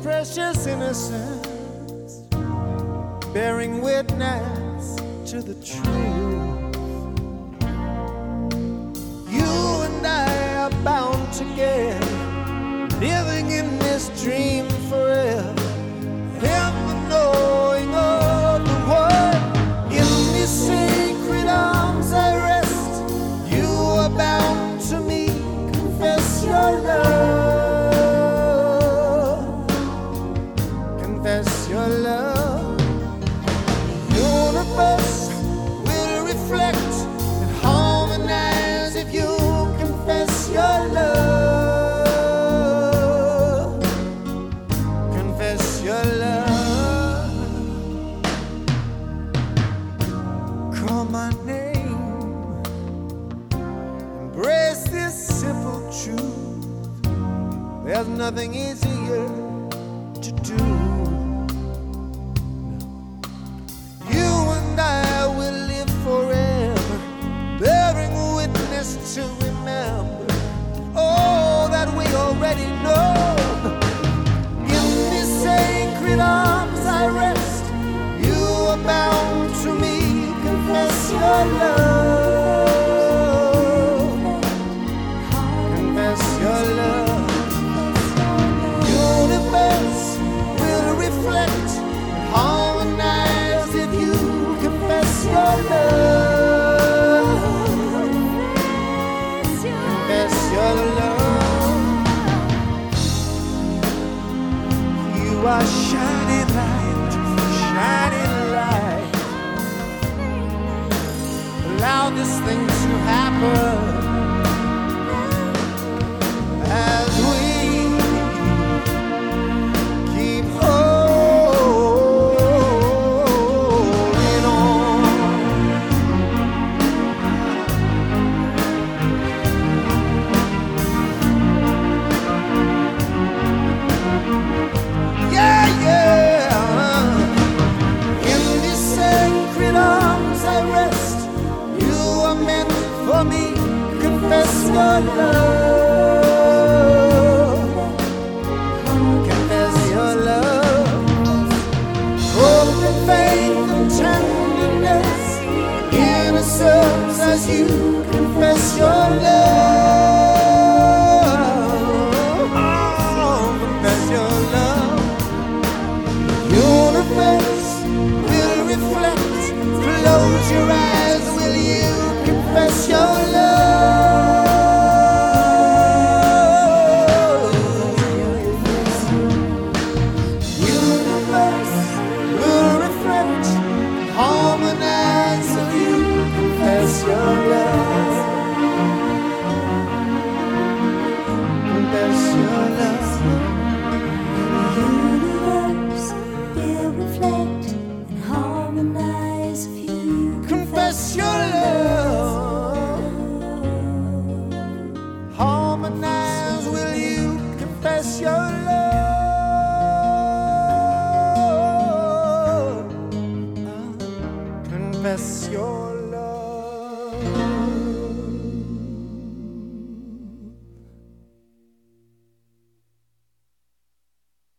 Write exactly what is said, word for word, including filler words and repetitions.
precious innocence, bearing witness to the truth. You and I are bound together, living in this dream forever, in the knowing of the one. In these sacred arms I rest. You are bound to me. Confess your love. Confess your love. The universe will reflect and harmonize if you confess your love. Confess your love. Call my name. Embrace this simple truth. There's nothing easier to do. You and I will live forever, bearing witness to remember all that we already know. In these sacred arms I rest. You are bound to me. Confess your love. Confess your love. Universe will reflect and harmonize if you confess your love. Confess your love. You are shining light, shining light. Allow this thing to happen as we keep holding on. Yeah, yeah. In these sacred arms I rest. You are meant for me. Confess your love. Confess your love. Hope and faith and tenderness, innocence as you confess your love. Oh, confess your love. Universe will reflect. Close your eyes, will you confess your love? Universe will reflect, harmonize, will you confess your love? Confess your love. Universe will reflect and harmonize if you Confess your love. Harmonize, will you confess your love? Confess your